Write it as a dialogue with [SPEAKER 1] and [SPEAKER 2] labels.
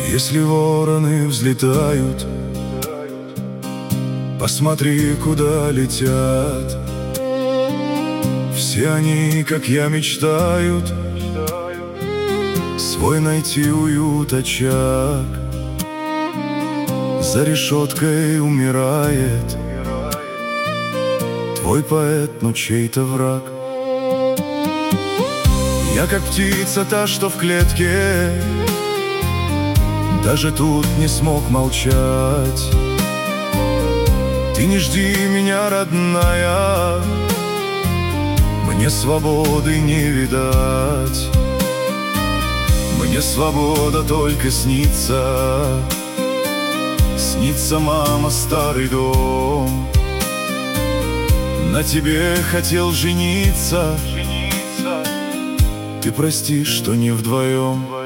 [SPEAKER 1] Если вороны взлетают, посмотри, куда летят. Все они, как я, мечтают свой найти уют, очаг. За решеткой умирает твой поэт, но чей-то враг. Я как птица та, что в клетке, даже тут не смог молчать. Ты не жди меня, родная, мне свободы не видать. Мне свобода только снится. Снится, мама, старый дом. На тебе хотел жениться. Ты прости, что не вдвоем.